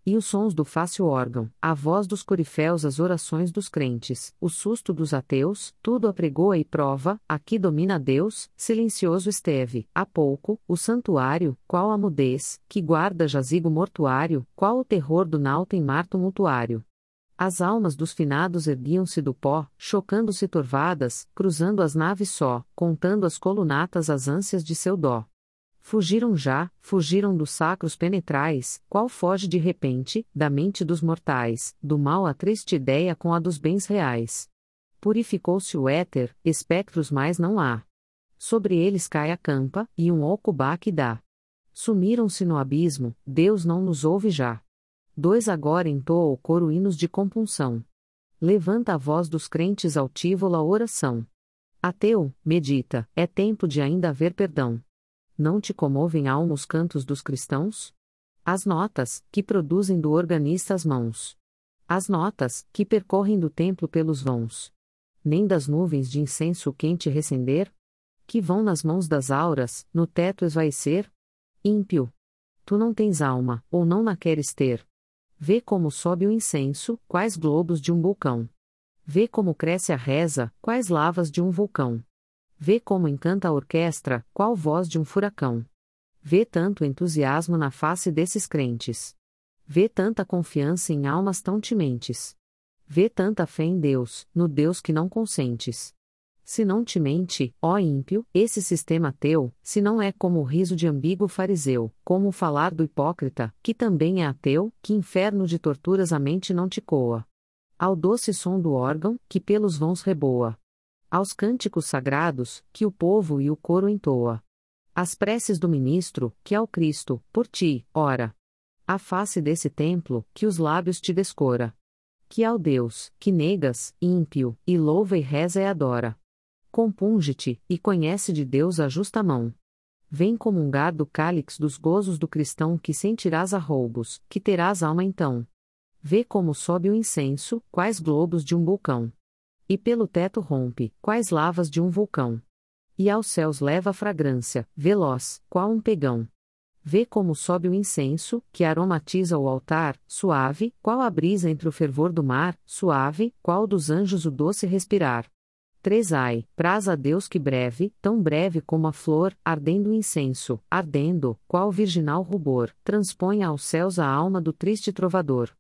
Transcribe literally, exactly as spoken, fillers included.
E os sons do fácil órgão, a voz dos coriféus, as orações dos crentes, o susto dos ateus, tudo apregoa e prova, aqui domina Deus, silencioso esteve, há pouco, o santuário, qual a mudez, que guarda jazigo mortuário, qual o terror do nauta em mar tumultuário. As almas dos finados erguiam-se do pó, chocando-se torvadas, cruzando as naves só, contando as colunatas as ânsias de seu dó. Fugiram já, fugiram dos sacros penetrais, qual foge de repente, da mente dos mortais, do mal a triste ideia com a dos bens reais. Purificou-se o éter, espectros mais não há. Sobre eles cai a campa, e um oco baque dá. Sumiram-se no abismo, Deus não nos ouve já. Dois agora entoa o coro hinos de compunção. Levanta a voz dos crentes altívola oração. Ateu, medita, é tempo de ainda haver perdão. Não te comovem alma os cantos dos cristãos? As notas, que produzem do organista as mãos. As notas, que percorrem do templo pelos vãos. Nem das nuvens de incenso quente recender? Que vão nas mãos das auras, no teto esvaecer? Ímpio! Tu não tens alma, ou não na queres ter. Vê como sobe o incenso, quais globos de um vulcão. Vê como cresce a reza, quais lavas de um vulcão. Vê como encanta a orquestra, qual voz de um furacão. Vê tanto entusiasmo na face desses crentes. Vê tanta confiança em almas tão timentes. Vê tanta fé em Deus, no Deus que não consentes. Se não te mente, ó ímpio, esse sistema teu, se não é como o riso de ambíguo fariseu, como o falar do hipócrita, que também é ateu, que inferno de torturas a mente não te coa. Ao doce som do órgão, que pelos vãos reboa. Aos cânticos sagrados, que o povo e o coro entoa. Às preces do ministro, que ao Cristo, por ti, ora. À face desse templo, que os lábios te descora. Que ao Deus, que negas, ímpio, e louva e reza e adora. Compunge-te, e conhece de Deus a justa mão. Vem comungar do cálix dos gozos do cristão que sentirás a roubos, que terás alma então. Vê como sobe o incenso, quais globos de um vulcão. E pelo teto rompe, quais lavas de um vulcão. E aos céus leva a fragrância, veloz, qual um pegão. Vê como sobe o incenso, que aromatiza o altar, suave, qual a brisa entre o fervor do mar, suave, qual dos anjos o doce respirar. três Ai, praz a Deus que breve, tão breve como a flor, ardendo o incenso, ardendo, qual virginal rubor, transponha aos céus a alma do triste trovador.